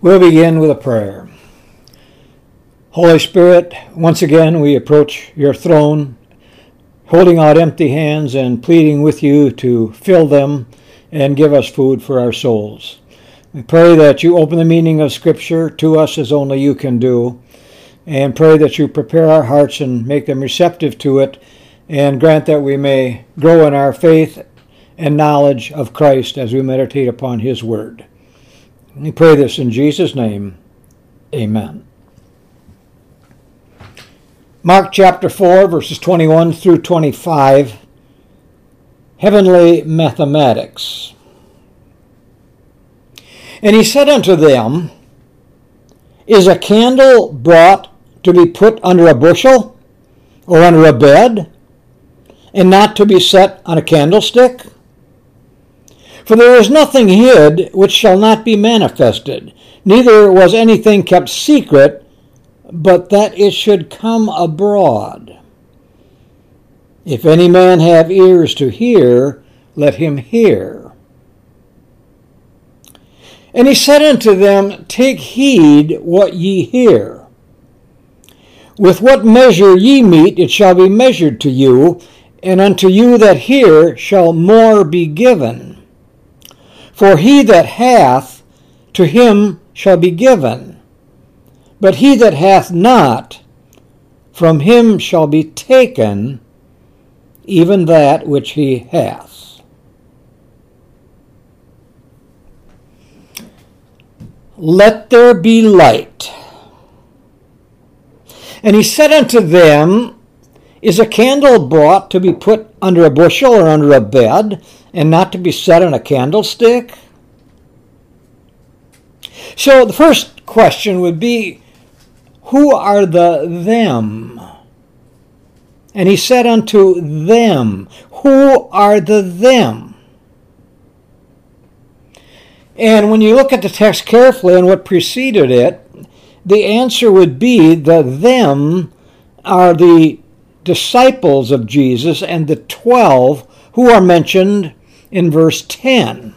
We'll begin with a prayer. Holy Spirit, once again we approach your throne, holding out empty hands and pleading with you to fill them and give us food for our souls. We pray that you open the meaning of Scripture to us as only you can do, and pray that you prepare our hearts and make them receptive to it, and grant that we may grow in our faith and knowledge of Christ as we meditate upon his word. We pray this in Jesus' name. Amen. Mark chapter 4, verses 21 through 25. Heavenly mathematics. And he said unto them, Is a candle brought to be put under a bushel, or under a bed, and not to be set on a candlestick? For there is nothing hid which shall not be manifested, neither was anything kept secret, but that it should come abroad. If any man have ears to hear, let him hear. And he said unto them, Take heed what ye hear. With what measure ye mete, it shall be measured to you, and unto you that hear shall more be given. For he that hath, to him shall be given. But he that hath not, from him shall be taken even that which he hath. Let there be light. And he said unto them, Is a candle brought to be put under a bushel or under a bed, and not to be set on a candlestick? So the first question would be, who are the them? And he said unto them, who are the them? And when you look at the text carefully and what preceded it, the answer would be the them are the disciples of Jesus and the 12 who are mentioned in verse 10.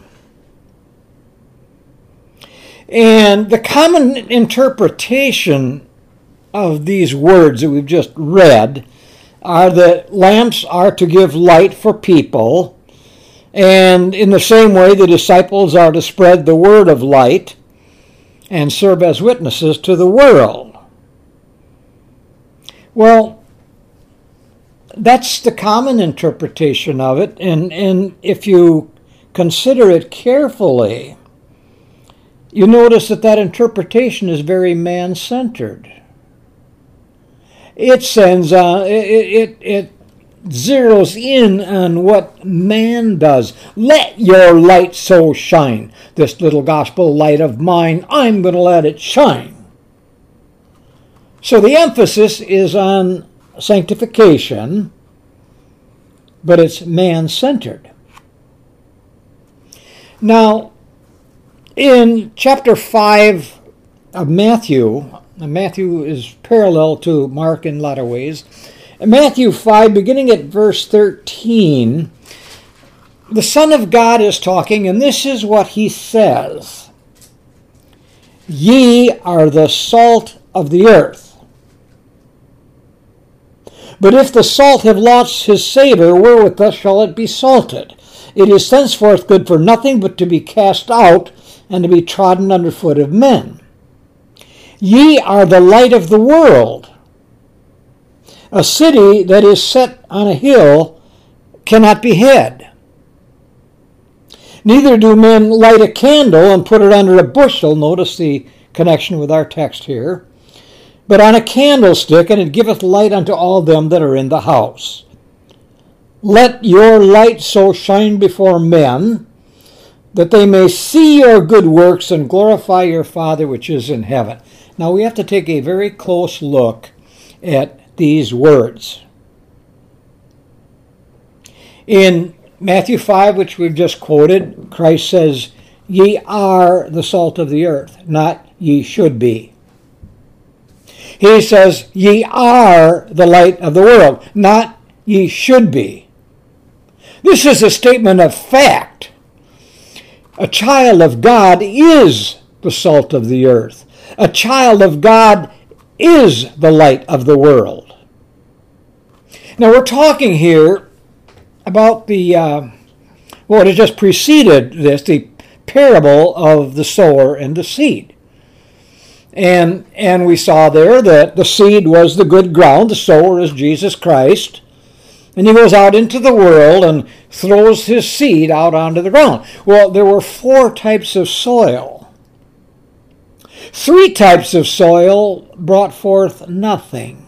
And the common interpretation of these words that we've just read are that lamps are to give light for people, and in the same way the disciples are to spread the word of light and serve as witnesses to the world. Well, that's the common interpretation of it, and if you consider it carefully, you notice that that interpretation is very man-centered. It zeroes in on what man does. Let your light so shine. This little gospel light of mine, I'm going to let it shine. So the emphasis is on sanctification, but it's man-centered. Now, in chapter 5 of Matthew is parallel to Mark in a lot of ways. In Matthew 5, beginning at verse 13, the Son of God is talking, and this is what he says. Ye are the salt of the earth. But if the salt have lost his savour, wherewith thus shall it be salted? It is thenceforth good for nothing but to be cast out and to be trodden under foot of men. Ye are the light of the world. A city that is set on a hill cannot be hid. Neither do men light a candle and put it under a bushel. Notice the connection with our text here. But on a candlestick, and it giveth light unto all them that are in the house. Let your light so shine before men, that they may see your good works and glorify your Father which is in heaven. Now we have to take a very close look at these words. In Matthew 5, which we've just quoted, Christ says, Ye are the salt of the earth, not ye should be. He says, Ye are the light of the world, not ye should be. This is a statement of fact. A child of God is the salt of the earth. A child of God is the light of the world. Now we're talking here about what has just preceded this, the parable of the sower and the seed. And we saw there that the seed was the good ground, the sower is Jesus Christ, and he goes out into the world and throws his seed out onto the ground. Well, there were 4 types of soil. 3 types of soil brought forth nothing.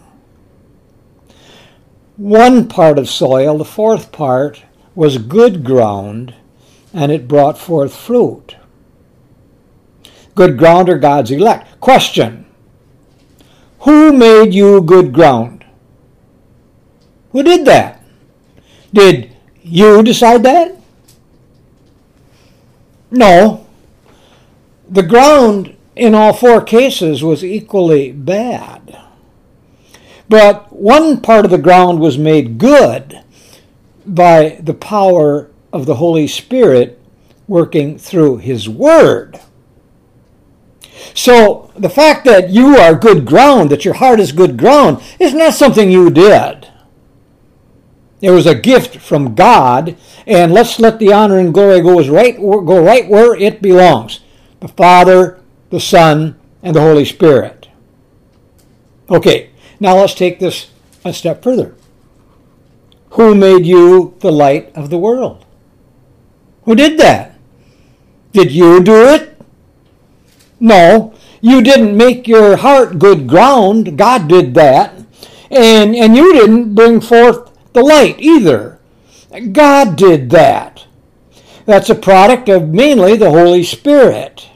1 part of soil, the 4th part, was good ground, and it brought forth fruit. Good ground are God's elect. Question: who made you good ground? Who did that? Did you decide that? No. The ground in all 4 cases was equally bad. But 1 part of the ground was made good by the power of the Holy Spirit working through His Word. So the fact that you are good ground, that your heart is good ground, is not something you did. It was a gift from God, and let's let the honor and glory go right where it belongs. The Father, the Son, and the Holy Spirit. Okay, now let's take this a step further. Who made you the light of the world? Who did that? Did you do it? No, you didn't make your heart good ground. God did that. And you didn't bring forth the light either. God did that. That's a product of mainly the Holy Spirit.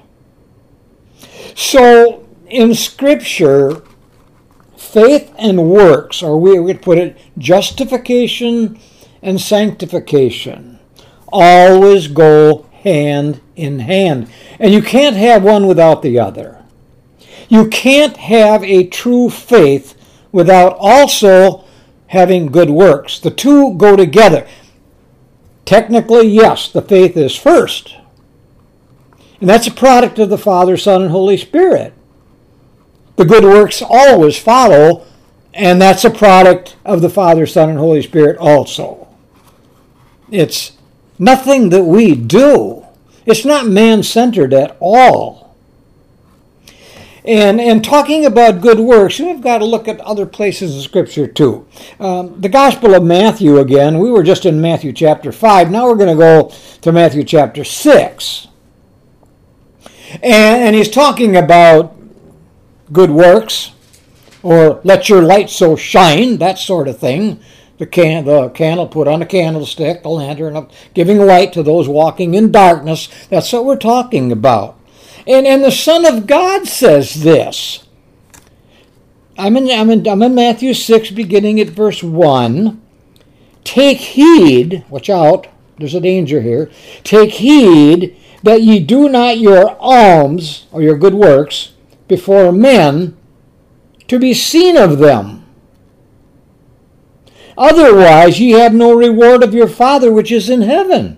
So in Scripture, faith and works, or we would put it, justification and sanctification, always go hand in hand. And you can't have one without the other. You can't have a true faith without also having good works. The 2 go together. Technically, yes, the faith is first. And that's a product of the Father, Son, and Holy Spirit. The good works always follow, and that's a product of the Father, Son, and Holy Spirit also. It's nothing that we do. It's not man-centered at all. And talking about good works, we've got to look at other places in Scripture too. The Gospel of Matthew again, we were just in Matthew chapter 5. Now we're going to go to Matthew chapter 6. And he's talking about good works, or let your light so shine, that sort of thing. The candle put on a candlestick, the lantern, giving light to those walking in darkness. That's what we're talking about. And the Son of God says this. I'm in Matthew 6, beginning at verse 1. Take heed, watch out, there's a danger here. Take heed that ye do not your alms, or your good works, before men, to be seen of them. Otherwise ye have no reward of your Father which is in heaven.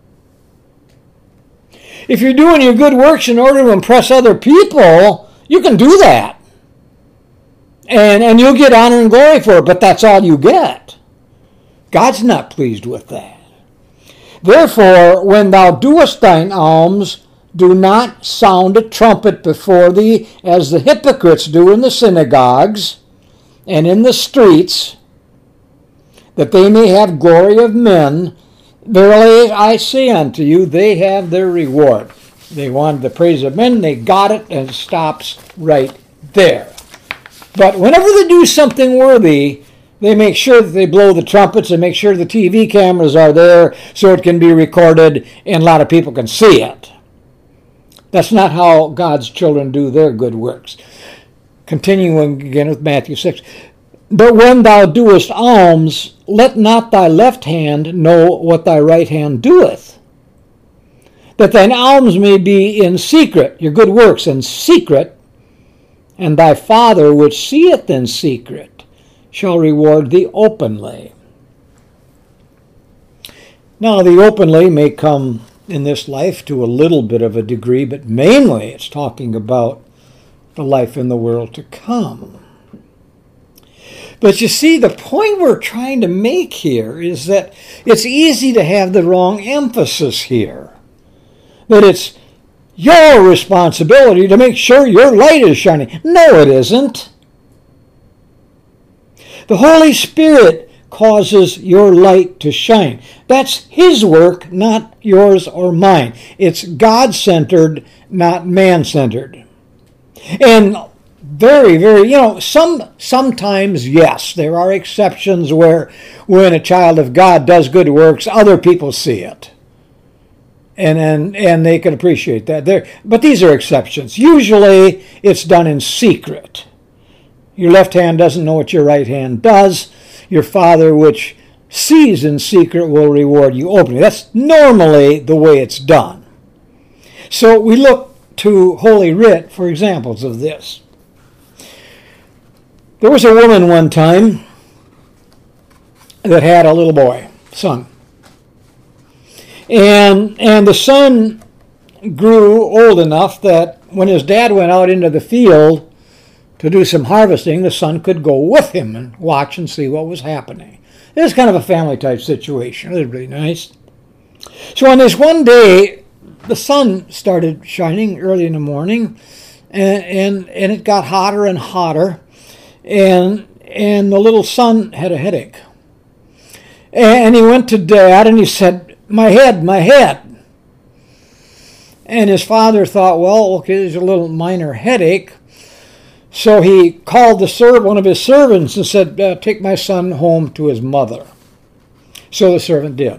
If you're doing your good works in order to impress other people, you can do that. And you'll get honor and glory for it, but that's all you get. God's not pleased with that. Therefore, when thou doest thine alms, do not sound a trumpet before thee, as the hypocrites do in the synagogues and in the streets, that they may have glory of men. Verily I say unto you, they have their reward. They wanted the praise of men, they got it, and it stops right there. But whenever they do something worthy, they make sure that they blow the trumpets and make sure the TV cameras are there so it can be recorded and a lot of people can see it. That's not how God's children do their good works. Continuing again with Matthew 6. But when thou doest alms, let not thy left hand know what thy right hand doeth, that thine alms may be in secret, your good works in secret, and thy Father which seeth in secret shall reward thee openly. Now the openly may come in this life to a little bit of a degree, but mainly it's talking about the life in the world to come. But you see, the point we're trying to make here is that it's easy to have the wrong emphasis here. That it's your responsibility to make sure your light is shining. No, it isn't. The Holy Spirit causes your light to shine. That's His work, not yours or mine. It's God-centered, not man-centered. And very, very, sometimes, yes, there are exceptions where when a child of God does good works, other people see it. And they can appreciate that. But these are exceptions. Usually, it's done in secret. Your left hand doesn't know what your right hand does. Your Father, which sees in secret, will reward you openly. That's normally the way it's done. So we look to Holy Writ for examples of this. There was a woman one time that had a little boy, son. And the son grew old enough that when his dad went out into the field to do some harvesting, the son could go with him and watch and see what was happening. It was kind of a family type situation. It was really nice. So on this one day, the sun started shining early in the morning, and it got hotter and hotter, and the little son had a headache. And he went to Dad and he said, my head. And his father thought, well, okay, there's a little minor headache. So he called one of his servants and said, take my son home to his mother. So the servant did.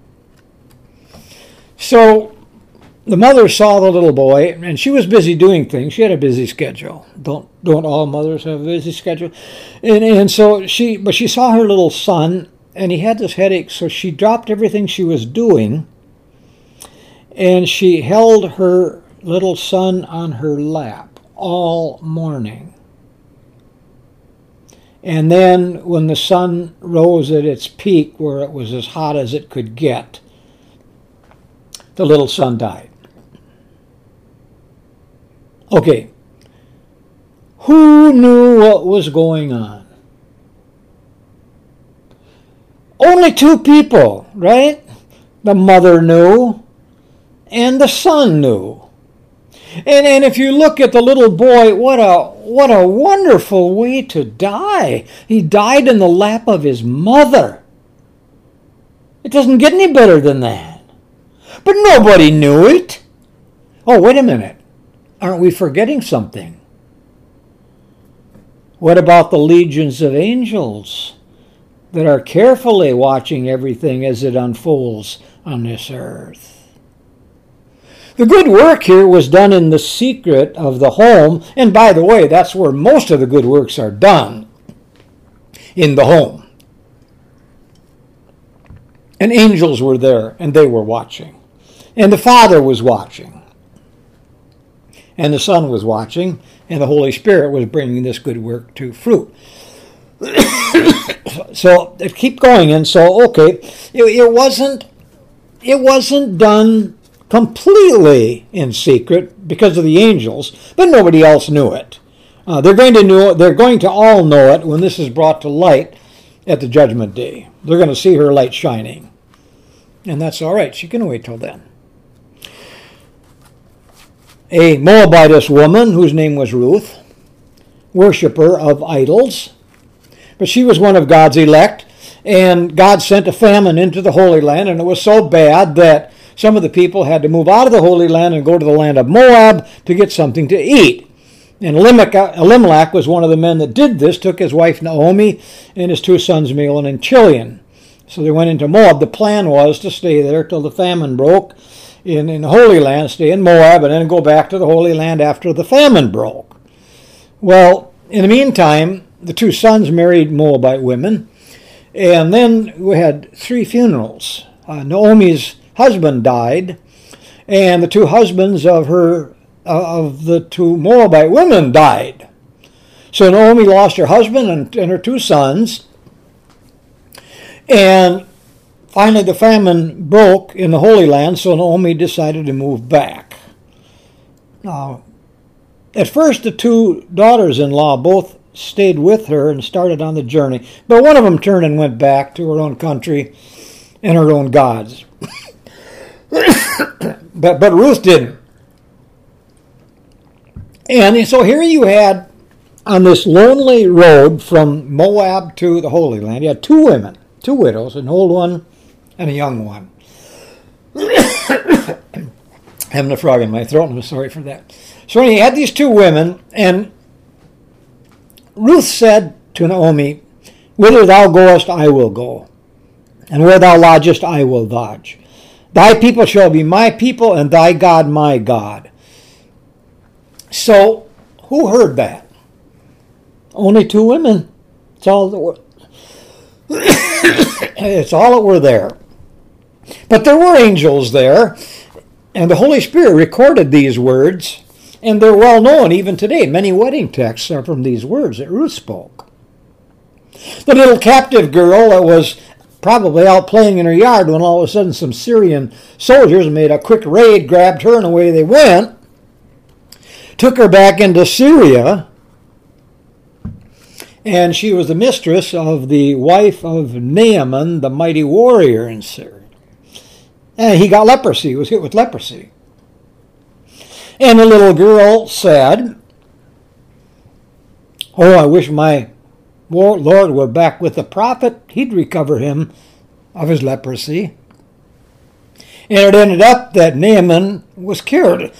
So the mother saw the little boy, and she was busy doing things. She had a busy schedule. Don't all mothers have a busy schedule? And so she saw her little son, and he had this headache, so she dropped everything she was doing, and she held her little son on her lap all morning. And then when the sun rose at its peak, where it was as hot as it could get, the little son died. Okay, who knew what was going on? Only two people, right? The mother knew, and the son knew. And if you look at the little boy, what a wonderful way to die. He died in the lap of his mother. It doesn't get any better than that. But nobody knew it. Oh, wait a minute. Aren't we forgetting something? What about the legions of angels that are carefully watching everything as it unfolds on this earth? The good work here was done in the secret of the home, and by the way, that's where most of the good works are done, in the home. And angels were there, and they were watching. And the Father was watching. And the Son was watching, and the Holy Spirit was bringing this good work to fruit. So, keep going, and so, okay, it wasn't done completely in secret because of the angels, but nobody else knew it. They're going to all know it when this is brought to light at the judgment day. They're going to see her light shining. And that's all right. She can wait till then. A Moabitess woman whose name was Ruth, worshiper of idols, but she was one of God's elect, and God sent a famine into the Holy Land, and it was so bad that some of the people had to move out of the Holy Land and go to the land of Moab to get something to eat. And Elimelech was one of the men that did this, took his wife Naomi and his two sons Mahlon and Chilion. So they went into Moab. The plan was to stay there till the famine broke in the Holy Land, stay in Moab, and then go back to the Holy Land after the famine broke. Well, in the meantime, the two sons married Moabite women, and then we had 3 funerals. Naomi's husband died, and the 2 husbands of the 2 Moabite women died. So Naomi lost her husband and her 2 sons, and finally the famine broke in the Holy Land, so Naomi decided to move back. Now, at first the two daughters-in-law both stayed with her and started on the journey, but one of them turned and went back to her own country and her own gods. but Ruth didn't. And so here you had, on this lonely road from Moab to the Holy Land, you had two women, two widows, an old one and a young one. Having a frog in my throat, I'm sorry for that. So you had these two women, and Ruth said to Naomi, "Whither thou goest, I will go, and where thou lodgest, I will lodge. Thy people shall be my people, and thy God my God." So, who heard that? Only two women. It's all that were. It's all that were there. But there were angels there, and the Holy Spirit recorded these words, and they're well known even today. Many wedding texts are from these words that Ruth spoke. The little captive girl that was probably out playing in her yard when all of a sudden some Syrian soldiers made a quick raid, grabbed her, and away they went. Took her back into Syria, and she was the mistress of the wife of Naaman, the mighty warrior in Syria. And he got leprosy, he was hit with leprosy. And the little girl said, "Oh, I wish my Lord were back with the prophet. He'd recover him of his leprosy." And it ended up that Naaman was cured.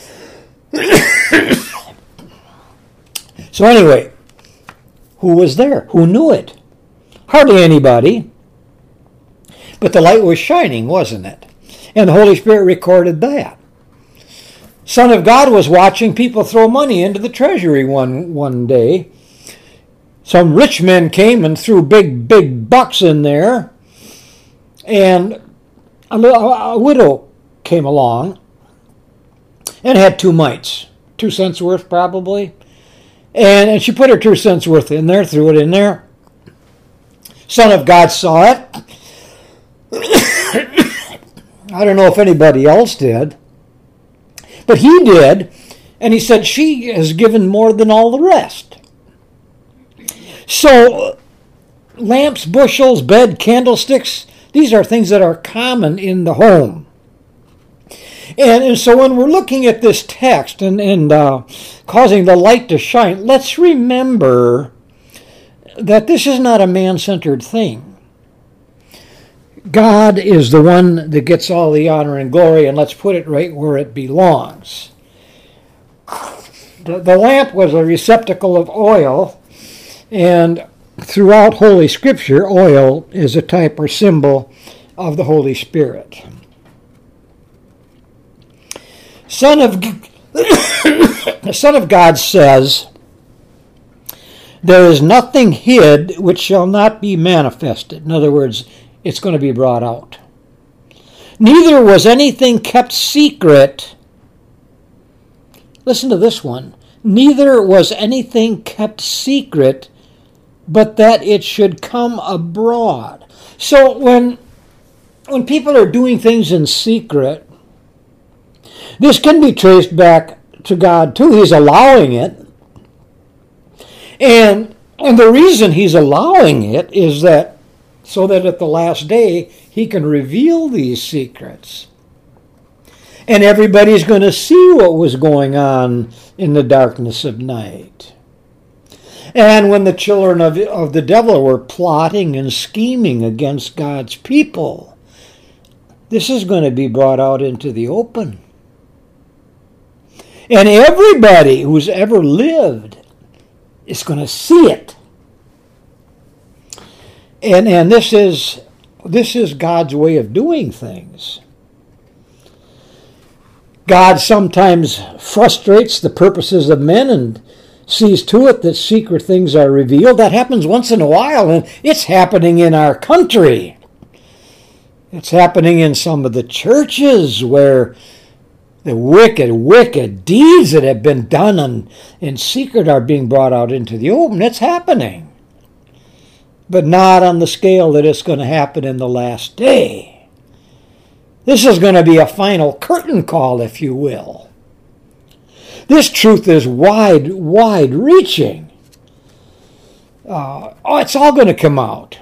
So anyway, who was there? Who knew it? Hardly anybody. But the light was shining, wasn't it? And the Holy Spirit recorded that. Son of God was watching people throw money into the treasury one day. Some rich men came and threw big bucks in there. And a widow came along and had 2 mites, 2 cents worth probably. And she put her 2 cents worth in there, threw it in there. Son of God saw it. I don't know if anybody else did, but he did, and he said, "She has given more than all the rest." So, lamps, bushels, bed, candlesticks, these are things that are common in the home. And so when we're looking at this text and causing the light to shine, let's remember that this is not a man-centered thing. God is the one that gets all the honor and glory, and let's put it right where it belongs. The lamp was a receptacle of oil, and throughout Holy Scripture, oil is a type or symbol of the Holy Spirit. The Son of God says, "There is nothing hid which shall not be manifested." In other words, it's going to be brought out. "Neither was anything kept secret." Listen to this one. "Neither was anything kept secret, but that it should come abroad." So when people are doing things in secret, this can be traced back to God too. He's allowing it. And the reason he's allowing it is that so that at the last day he can reveal these secrets. And everybody's going to see what was going on in the darkness of night. And when the children of the devil were plotting and scheming against God's people, this is going to be brought out into the open. And everybody who's ever lived is going to see it. And this is God's way of doing things. God sometimes frustrates the purposes of men and sees to it that secret things are revealed. That happens once in a while, and it's happening in our country. It's happening in some of the churches where the wicked deeds that have been done in secret are being brought out into the open. It's happening. But not on the scale that it's going to happen in the last day. This is going to be a final curtain call, if you will. This truth is wide reaching. It's all going to come out.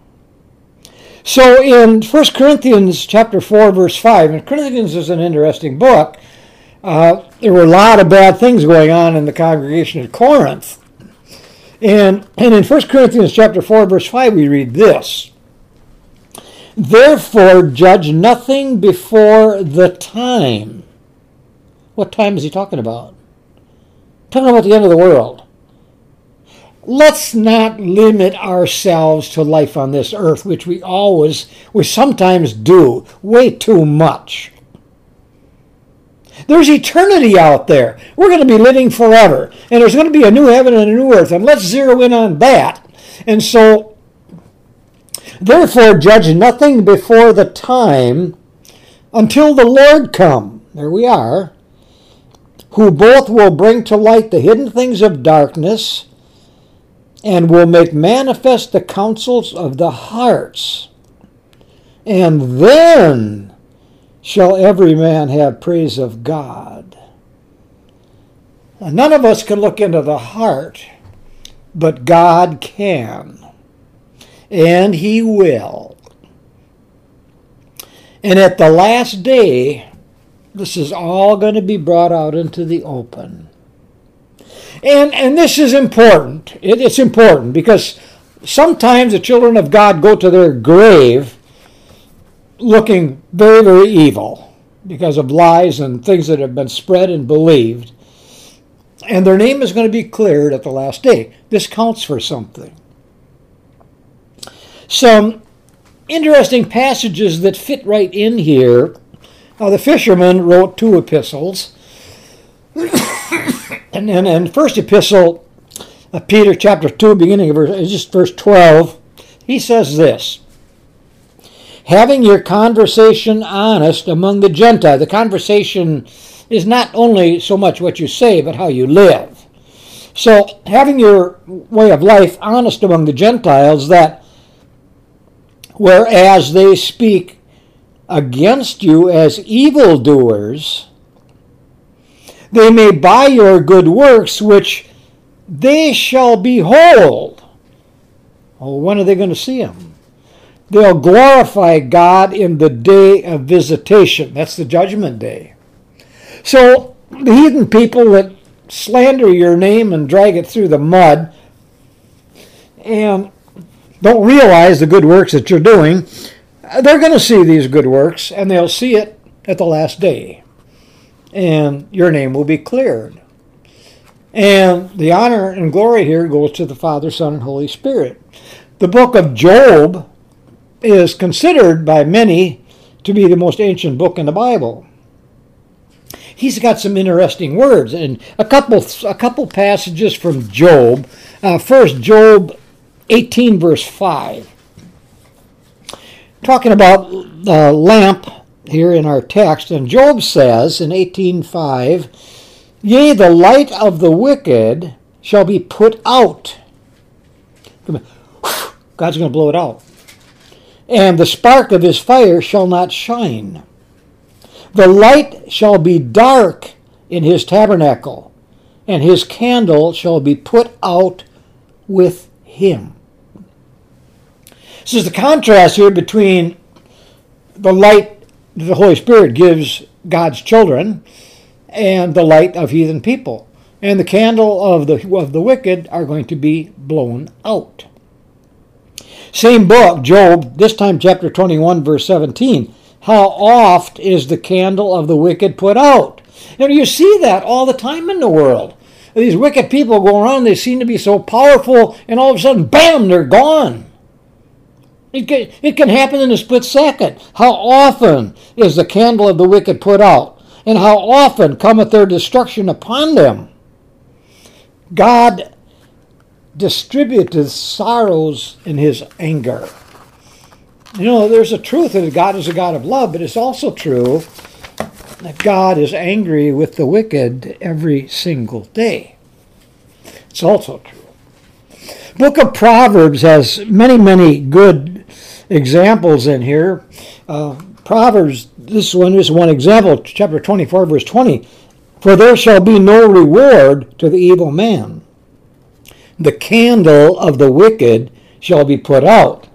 So in 1 Corinthians chapter 4, verse 5, and Corinthians is an interesting book. There were a lot of bad things going on in the congregation at Corinth. And in 1 Corinthians chapter 4, verse 5, we read this. Therefore, judge nothing before the time. What time is he talking about? Talking about the end of the world. Let's not limit ourselves to life on this earth, which we sometimes do, way too much. There's eternity out there. We're going to be living forever. And there's going to be a new heaven and a new earth. And let's zero in on that. And so, therefore, judge nothing before the time until the Lord come. There we are. Who both will bring to light the hidden things of darkness and will make manifest the counsels of the hearts. And then shall every man have praise of God. Now, none of us can look into the heart, but God can. And He will. And at the last day, this is all going to be brought out into the open. And this is important. It's important because sometimes the children of God go to their grave looking very, very evil because of lies and things that have been spread and believed. And their name is going to be cleared at the last day. This counts for something. Some interesting passages that fit right in here. The fisherman wrote 2 epistles. And first epistle of Peter, chapter 2, beginning of verse 12, he says this. Having your conversation honest among the Gentiles. The conversation is not only so much what you say, but how you live. So, having your way of life honest among the Gentiles, that whereas they speak against you as evildoers, they may by your good works, which they shall behold. Oh, when are they going to see Him? They'll glorify God in the day of visitation. That's the judgment day. So, the heathen people that slander your name and drag it through the mud and don't realize the good works that you're doing, they're going to see these good works, and they'll see it at the last day. And your name will be cleared. And the honor and glory here goes to the Father, Son, and Holy Spirit. The book of Job is considered by many to be the most ancient book in the Bible. He's got some interesting words, and a couple passages from Job. First, Job 18, verse 5. Talking about the lamp here in our text, and Job says in 18:5, yea, the light of the wicked shall be put out. God's going to blow it out. And the spark of his fire shall not shine. The light shall be dark in his tabernacle, and his candle shall be put out with him. This is the contrast here between the light the Holy Spirit gives God's children and the light of heathen people. And the candle of the wicked are going to be blown out. Same book, Job, this time chapter 21, verse 17. How oft is the candle of the wicked put out? And you see that all the time in the world. These wicked people go around, they seem to be so powerful, and all of a sudden, bam, they're gone. It can happen in a split second. How often is the candle of the wicked put out? And how often cometh their destruction upon them? God distributeth sorrows in his anger. You know, there's a truth that God is a God of love, but it's also true that God is angry with the wicked every single day. It's also true. Book of Proverbs has many, many good examples in here. Proverbs, this one is one example, chapter 24, verse 20. For there shall be no reward to the evil man. The candle of the wicked shall be put out.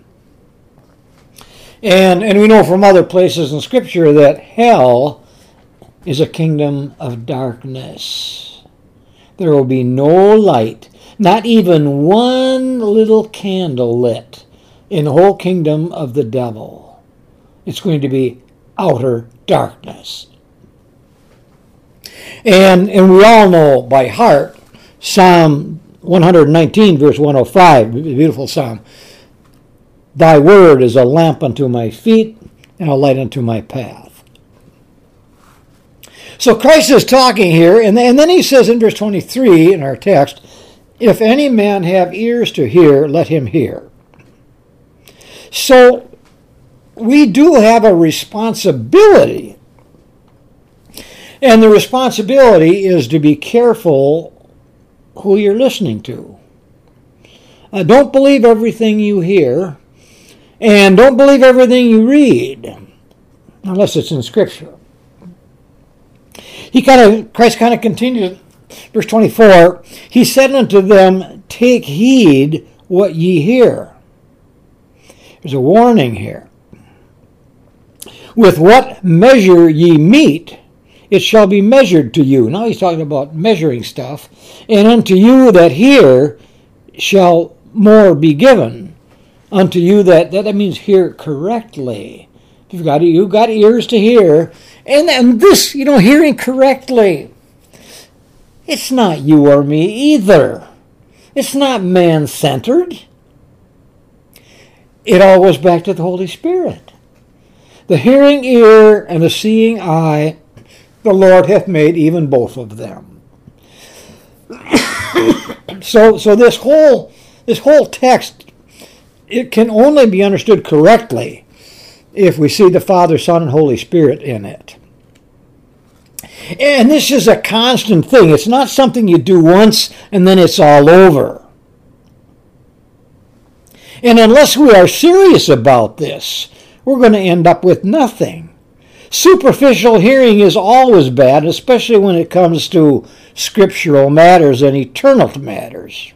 And we know from other places in Scripture that hell is a kingdom of darkness. There will be no light, not even one little candle lit in the whole kingdom of the devil. It's going to be outer darkness. And we all know by heart Psalm 119, verse 105, a beautiful psalm. Thy word is a lamp unto my feet and a light unto my path. So Christ is talking here, and then he says in verse 23 in our text, if any man have ears to hear, let him hear. So we do have a responsibility. And the responsibility is to be careful who you're listening to. Don't believe everything you hear, and don't believe everything you read, unless it's in Scripture. Christ kind of continues, verse 24, he said unto them, take heed what ye hear. There's a warning here. With what measure ye meet, it shall be measured to you. Now he's talking about measuring stuff. And unto you that hear shall more be given. Unto you that means hear correctly. You've got ears to hear. And this, hearing correctly, it's not you or me either. It's not man-centered. It all goes back to the Holy Spirit. The hearing ear and the seeing eye, the Lord hath made even both of them. So this whole text, it can only be understood correctly if we see the Father, Son, and Holy Spirit in it. And this is a constant thing. It's not something you do once and then it's all over. And unless we are serious about this, we're going to end up with nothing. Superficial hearing is always bad, especially when it comes to scriptural matters and eternal matters.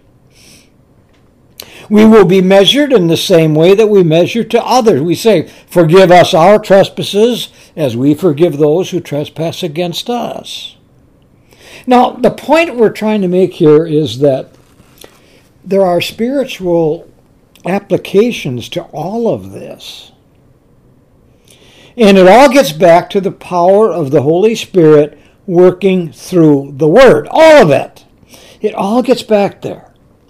We will be measured in the same way that we measure to others. We say, forgive us our trespasses as we forgive those who trespass against us. Now, the point we're trying to make here is that there are spiritual applications to all of this. And it all gets back to the power of the Holy Spirit working through the Word. All of it. It all gets back there.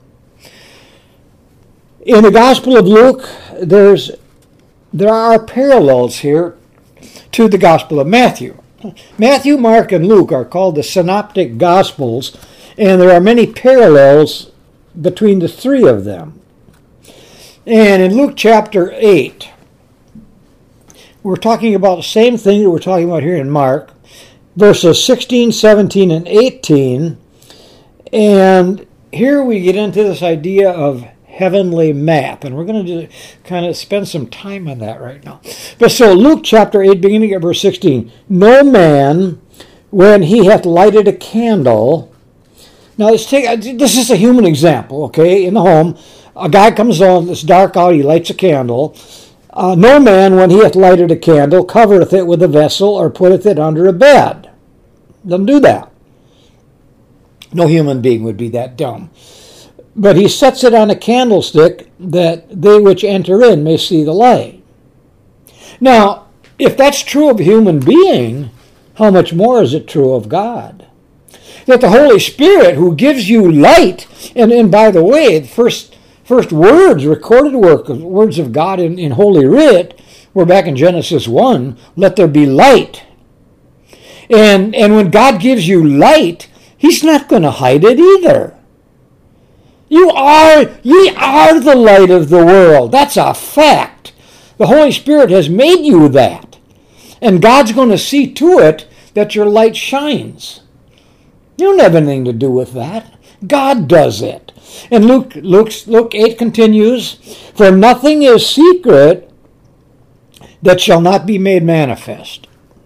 In the Gospel of Luke, there are parallels here to the Gospel of Matthew. Matthew, Mark, and Luke are called the Synoptic Gospels, and there are many parallels between the three of them. And in Luke chapter 8, we're talking about the same thing that we're talking about here in Mark, verses 16, 17, and 18. And here we get into this idea of heavenly map, and we're going to kind of spend some time on that right now. But so Luke chapter 8, beginning at verse 16. No man, when he hath lighted a candle. Now this is a human example, okay, in the home. A guy comes on, it's dark out, he lights a candle. No man, when he hath lighted a candle, covereth it with a vessel, or putteth it under a bed. Doesn't do that. No human being would be that dumb. But he sets it on a candlestick, that they which enter in may see the light. Now, if that's true of a human being, how much more is it true of God? That the Holy Spirit, who gives you light, and by the way, the first words, recorded words of God in Holy Writ, were back in Genesis 1, let there be light. And when God gives you light, He's not going to hide it either. Ye are the light of the world. That's a fact. The Holy Spirit has made you that. And God's going to see to it that your light shines. You don't have anything to do with that. God does it. And Luke 8 continues, for nothing is secret that shall not be made manifest.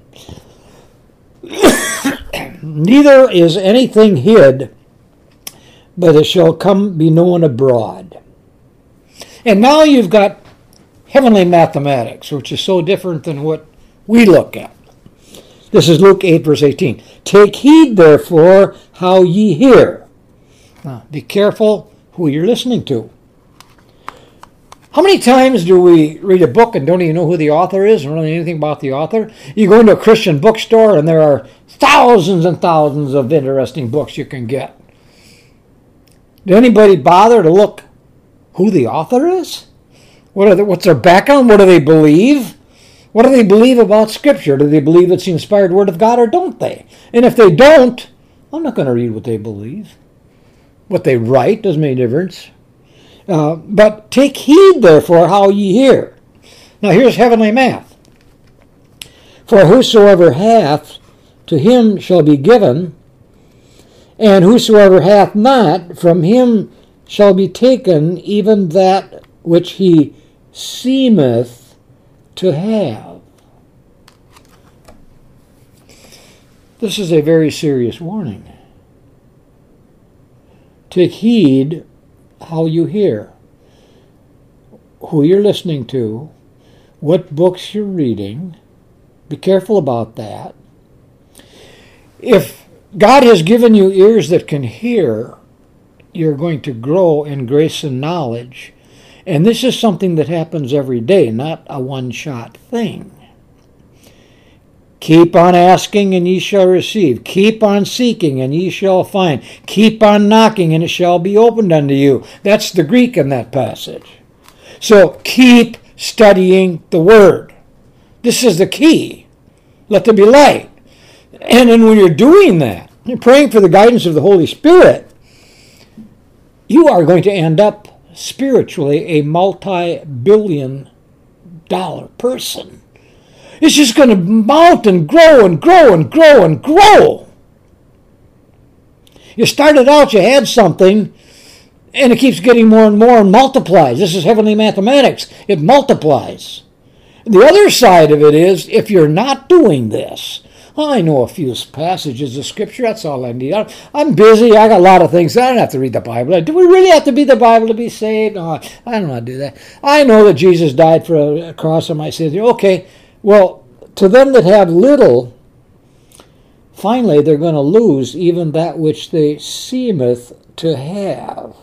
Neither is anything hid, but it shall be known abroad. And now you've got heavenly mathematics, which is so different than what we look at. This is Luke 8, verse 18. Take heed, therefore, how ye hear. Now, be careful who you're listening to. How many times do we read a book and don't even know who the author is and don't know anything about the author? You go into a Christian bookstore and there are thousands and thousands of interesting books you can get. Did anybody bother to look who the author is? What's their background? What do they believe? What do they believe about Scripture? Do they believe it's the inspired Word of God or don't they? And if they don't, I'm not going to read what they believe. What they write doesn't make a difference. But take heed, therefore, how ye hear. Now here's heavenly math. For whosoever hath, to him shall be given, and whosoever hath not, from him shall be taken even that which he seemeth to have. This is a very serious warning. Take heed how you hear, who you're listening to, what books you're reading. Be careful about that. If God has given you ears that can hear, you're going to grow in grace and knowledge. And this is something that happens every day, not a one-shot thing. Keep on asking and ye shall receive. Keep on seeking and ye shall find. Keep on knocking and it shall be opened unto you. That's the Greek in that passage. So keep studying the Word. This is the key. Let there be light. And then when you're doing that, you're praying for the guidance of the Holy Spirit, you are going to end up spiritually a multi-billion-dollar person. It's just going to mount and grow and grow and grow and grow. You started out, you had something, and it keeps getting more and more and multiplies. This is heavenly mathematics. It multiplies. The other side of it is, if you're not doing this, I know a few passages of Scripture, that's all I need. I'm busy, I got a lot of things, I don't have to read the Bible. Do we really have to read the Bible to be saved? No, I don't want to do that. I know that Jesus died for a cross on my sins. Okay, well, to them that have little, finally they're going to lose even that which they seemeth to have.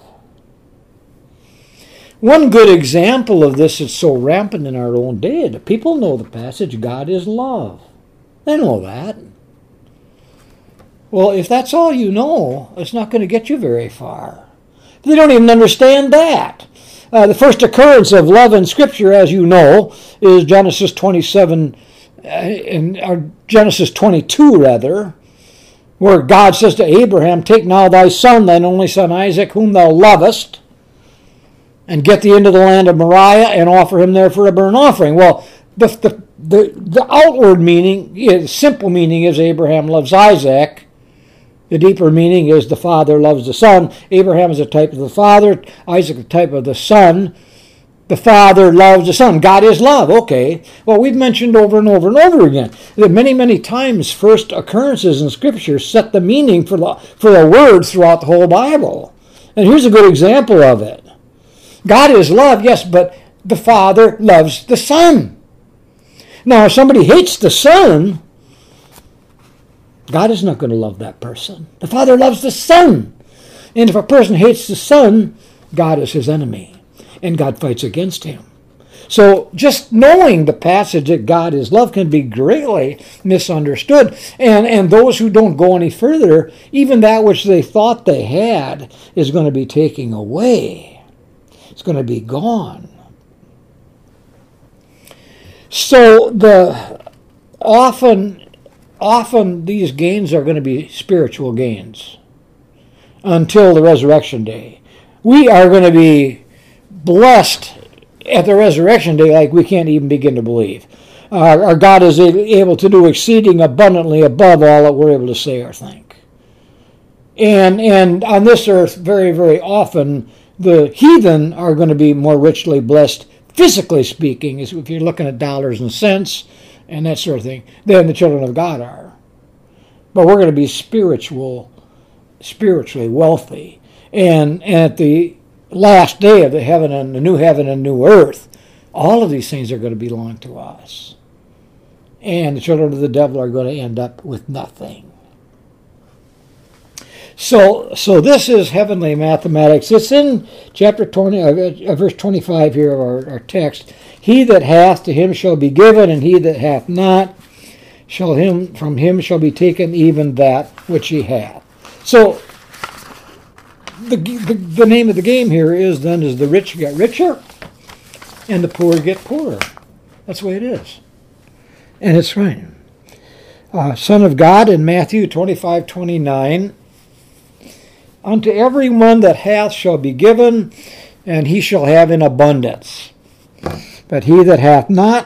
One good example of this is so rampant in our own day. The people know the passage, God is love. They know that. Well, if that's all you know, it's not going to get you very far. They don't even understand that. The first occurrence of love in Scripture, as you know, is Genesis 27, or Genesis 22, rather, where God says to Abraham, take now thy son, thine only son Isaac, whom thou lovest, and get thee into the land of Moriah, and offer him there for a burnt offering. Well, the outward meaning, simple meaning is Abraham loves Isaac. The deeper meaning is the father loves the son. Abraham is a type of the father, Isaac a type of the son. The father loves the son. God is love. Okay. Well, we've mentioned over and over and over again that many, many times first occurrences in Scripture set the meaning for the words throughout the whole Bible. And here's a good example of it. God is love, yes, but the Father loves the Son. Now, if somebody hates the Son, God is not going to love that person. The Father loves the Son. And if a person hates the Son, God is his enemy, and God fights against him. So just knowing the passage that God is love can be greatly misunderstood. And those who don't go any further, even that which they thought they had is going to be taken away. It's going to be gone. So often these gains are going to be spiritual gains until the resurrection day. We are going to be blessed at the resurrection day like we can't even begin to believe. Our God is able to do exceeding abundantly above all that we're able to say or think. And on this earth, very, very often, the heathen are going to be more richly blessed physically speaking, if you're looking at dollars and cents and that sort of thing, than the children of God are. But we're going to be spiritually wealthy. And at the last day of the new heaven and new earth, all of these things are going to belong to us. And the children of the devil are going to end up with nothing. So this is heavenly mathematics. It's in chapter 20, verse 25 here of our text. He that hath, to him shall be given, and he that hath not, from him shall be taken even that which he hath. So the name of the game here is the rich get richer and the poor get poorer. That's the way it is. And it's right. Son of God in Matthew 25:29. Unto every one that hath shall be given, and he shall have in abundance. But he that hath not,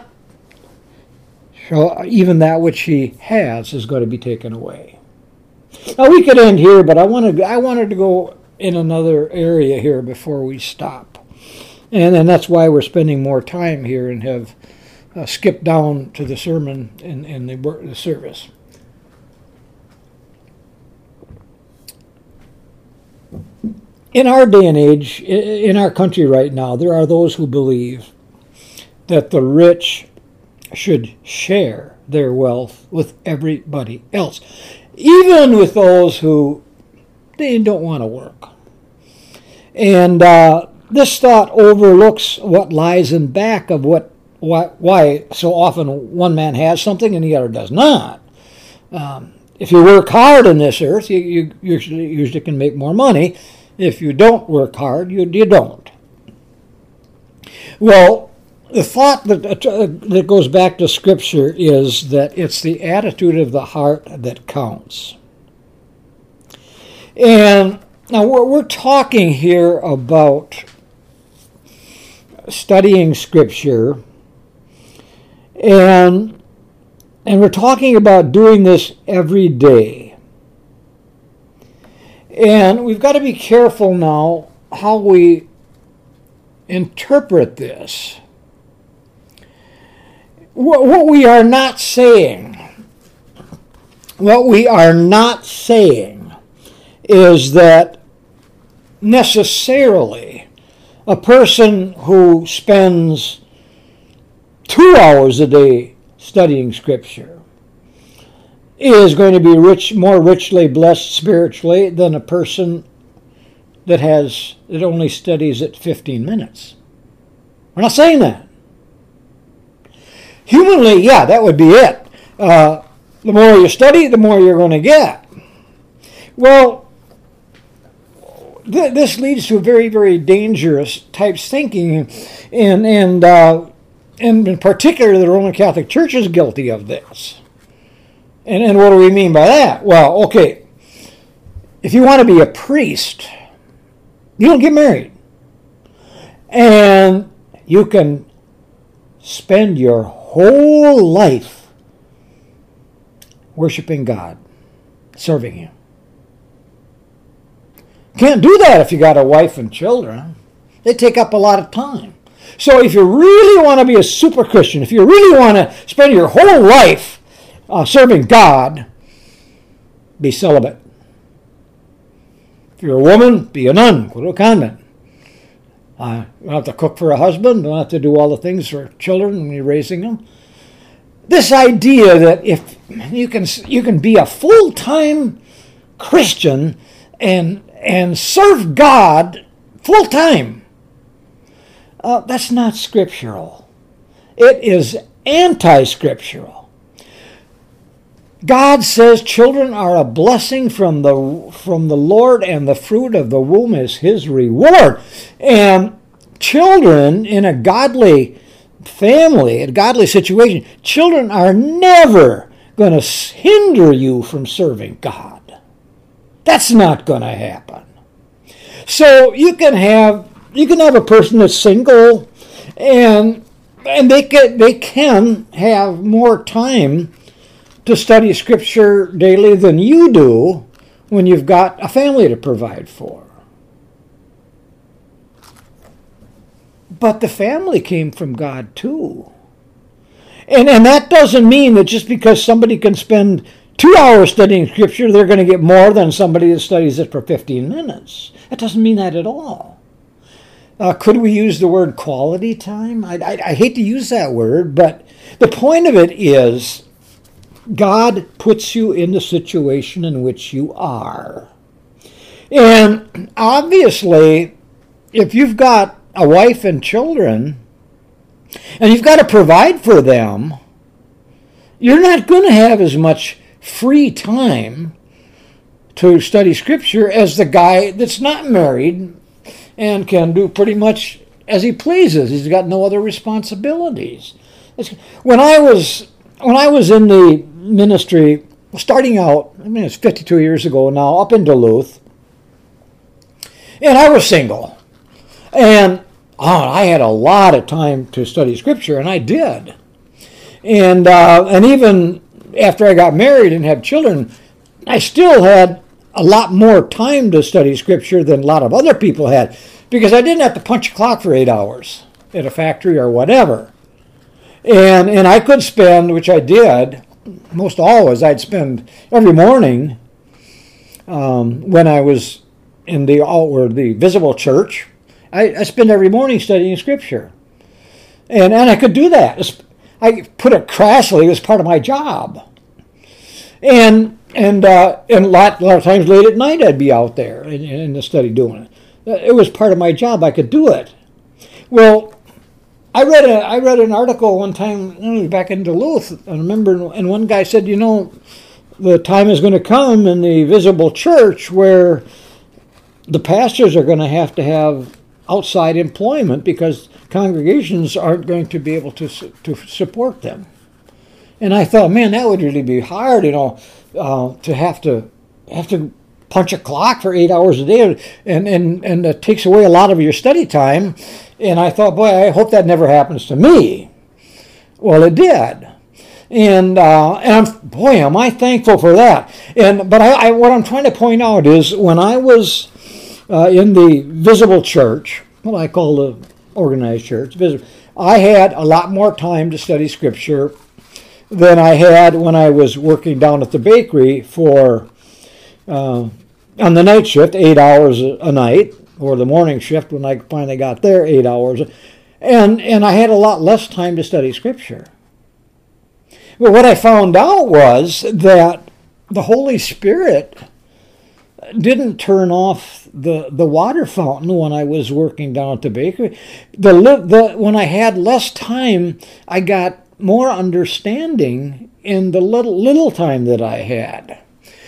even that which he has is going to be taken away. Now we could end here, but I wanted to go in another area here before we stop. And that's why we're spending more time here and have skipped down to the sermon in the service. In our day and age, in our country right now, there are those who believe that the rich should share their wealth with everybody else, even with those who they don't want to work. And this thought overlooks what lies in back of why so often one man has something and the other does not. If you work hard on this earth, you usually can make more money. If you don't work hard, you don't. Well, the thought that goes back to Scripture is that it's the attitude of the heart that counts. And now we're talking here about studying Scripture, and we're talking about doing this every day. And we've got to be careful now how we interpret this. What we are not saying is that necessarily a person who spends 2 hours a day studying Scripture is going to be more richly blessed spiritually than a person that only studies it 15 minutes. We're not saying that. Humanly, yeah, that would be it. The more you study, the more you're going to get. Well, this leads to very, very dangerous types thinking, and in particular, the Roman Catholic Church is guilty of this. And what do we mean by that? Well, okay, if you want to be a priest, you don't get married. And you can spend your whole life worshiping God, serving Him. Can't do that if you got a wife and children. They take up a lot of time. So if you really want to be a super Christian, if you really want to spend your whole life serving God, be celibate. If you're a woman, be a nun, go to a convent. You don't have to cook for a husband, don't have to do all the things for children when you're raising them. This idea that if you can be a full-time Christian and serve God full-time, that's not scriptural. It is anti-scriptural. God says children are a blessing from the Lord, and the fruit of the womb is His reward. And children in a godly family, a godly situation, children are never going to hinder you from serving God. That's not going to happen. So you can have a person that's single, and they can have more time to study Scripture daily than you do when you've got a family to provide for. But the family came from God too. And that doesn't mean that just because somebody can spend 2 hours studying Scripture, they're going to get more than somebody that studies it for 15 minutes. That doesn't mean that at all. Could we use the word quality time? I hate to use that word, but the point of it is God puts you in the situation in which you are. And obviously, if you've got a wife and children, and you've got to provide for them, you're not going to have as much free time to study Scripture as the guy that's not married and can do pretty much as he pleases. He's got no other responsibilities. When I was in the ministry, starting out, I mean, it's 52 years ago now, up in Duluth, and I was single. And I had a lot of time to study Scripture, and I did. And even after I got married and had children, I still had a lot more time to study Scripture than a lot of other people had, because I didn't have to punch a clock for 8 hours at a factory or whatever. And I could spend, which I did, most always, I'd spend every morning when I was in the visible church, I spend every morning studying Scripture. And I could do that. I put it crassly, it was part of my job. And a lot of times late at night I'd be out there in the study doing it. It was part of my job. I could do it. Well, I read an article one time back in Duluth. I remember, and one guy said, the time is going to come in the visible church where the pastors are going to have outside employment because congregations aren't going to be able to support them. And I thought, man, that would really be hard, to have to punch a clock for 8 hours a day, and it takes away a lot of your study time. And I thought, boy, I hope that never happens to me. Well, it did. And am I thankful for that. But what I'm trying to point out is when I was in the visible church, what I call the organized church, I had a lot more time to study Scripture than I had when I was working down at the bakery for, on the night shift, 8 hours a night, or the morning shift when I finally got there, 8 hours. And I had a lot less time to study Scripture. But what I found out was that the Holy Spirit didn't turn off the water fountain when I was working down at the bakery. When I had less time, I got more understanding in the little time that I had.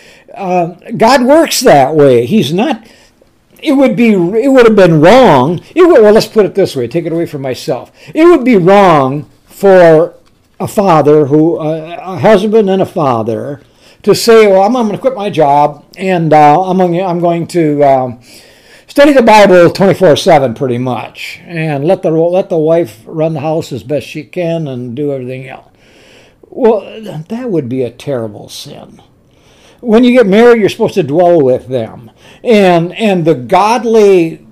God works that way. He's not. It would have been wrong. Well, let's put it this way. Take it away from myself. It would be wrong for a father, a husband and a father, to say, well, I'm going to quit my job and I'm going to study the Bible 24/7 pretty much, and let the wife run the house as best she can and do everything else. Well, that would be a terrible sin. When you get married, you're supposed to dwell with them, and the godly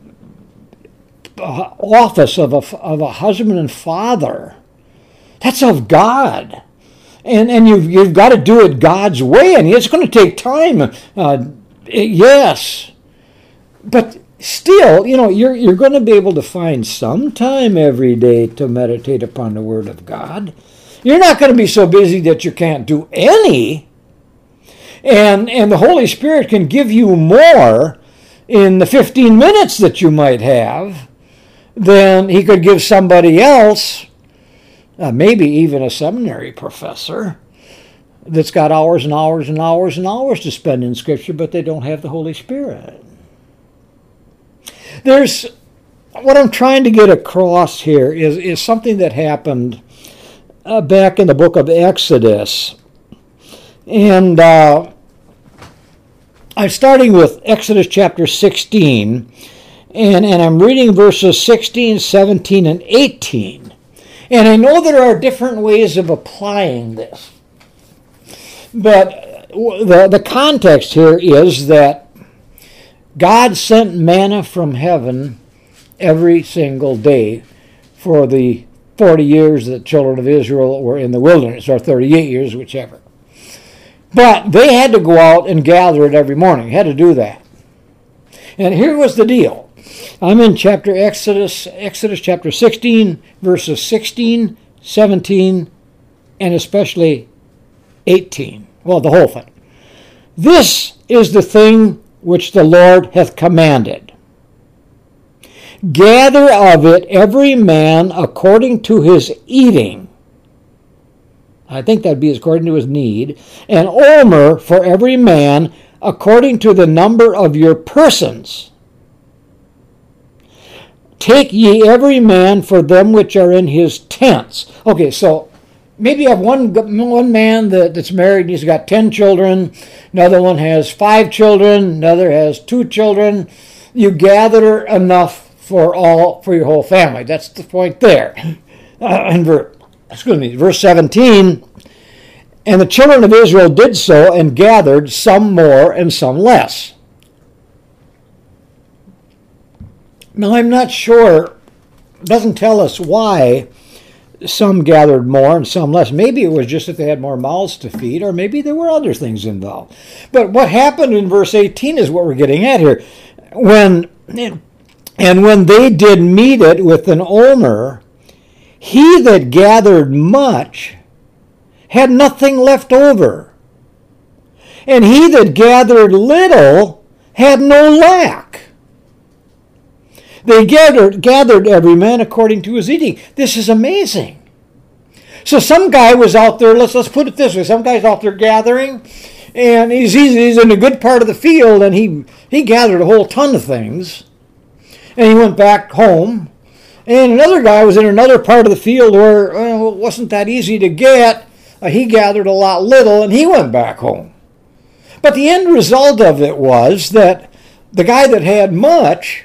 office of a husband and father, that's of God. And you've got to do it God's way, and it's going to take time. Yes, but still, you're going to be able to find some time every day to meditate upon the Word of God. You're not going to be so busy that you can't do any. And the Holy Spirit can give you more in the 15 minutes that you might have than He could give somebody else. Maybe even a seminary professor that's got hours and hours and hours and hours to spend in Scripture, but they don't have the Holy Spirit. What I'm trying to get across here is something that happened back in the book of Exodus. And I'm starting with Exodus chapter 16, and I'm reading verses 16, 17, and 18. And I know there are different ways of applying this. But the context here is that God sent manna from heaven every single day for the 40 years that the children of Israel were in the wilderness, or 38 years, whichever. But they had to go out and gather it every morning, had to do that. And here was the deal. I'm in Exodus chapter 16, verses 16, 17, and especially 18. Well, the whole thing. This is the thing which the Lord hath commanded. Gather of it every man according to his eating. I think that'd be according to his need. An omer for every man according to the number of your persons. Take ye every man for them which are in his tents. Okay, so maybe you have one man that's married and he's got 10 children. Another one has 5 children. Another has 2 children. You gather enough for your whole family. That's the point there. In verse 17, and the children of Israel did so and gathered, some more and some less. Now I'm not sure, it doesn't tell us why some gathered more and some less. Maybe it was just that they had more mouths to feed, or maybe there were other things involved. But what happened in verse 18 is what we're getting at here. When they did meet it with an omer, he that gathered much had nothing left over, and he that gathered little had no lack. They gathered every man according to his eating. This is amazing. So some guy was out there, let's put it this way, some guy's out there gathering, and he's in a good part of the field, and he gathered a whole ton of things, and he went back home. And another guy was in another part of the field where it wasn't that easy to get. He gathered a lot little, and he went back home. But the end result of it was that the guy that had much,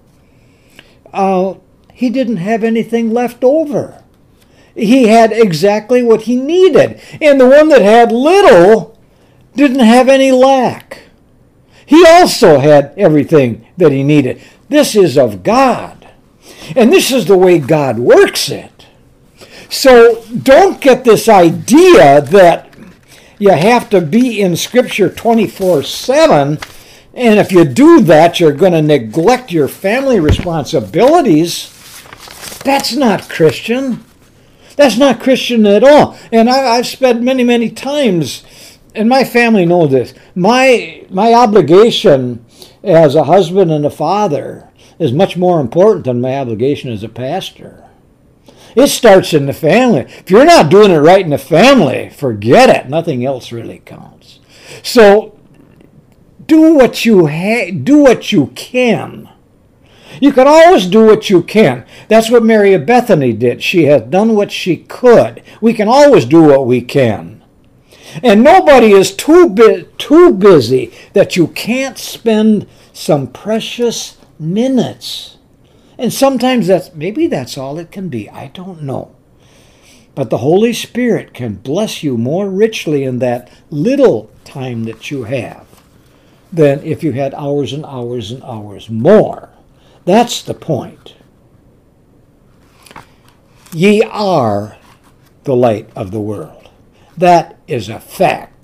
he didn't have anything left over. He had exactly what he needed. And the one that had little didn't have any lack. He also had everything that he needed. This is of God. And this is the way God works it. So don't get this idea that you have to be in Scripture 24/7, and if you do that, you're going to neglect your family responsibilities. That's not Christian. That's not Christian at all. And I've spent many times, and my family knows this, my obligation as a husband and a father is much more important than my obligation as a pastor. It starts in the family. If you're not doing it right in the family, forget it. Nothing else really counts. So do what you can. You can always do what you can. That's what Mary of Bethany did. She has done what she could. We can always do what we can. And nobody is too busy that you can't spend some precious minutes. And sometimes maybe that's all it can be. I don't know. But the Holy Spirit can bless you more richly in that little time that you have than if you had hours and hours and hours more. That's the point. Ye are the light of the world. That is a fact.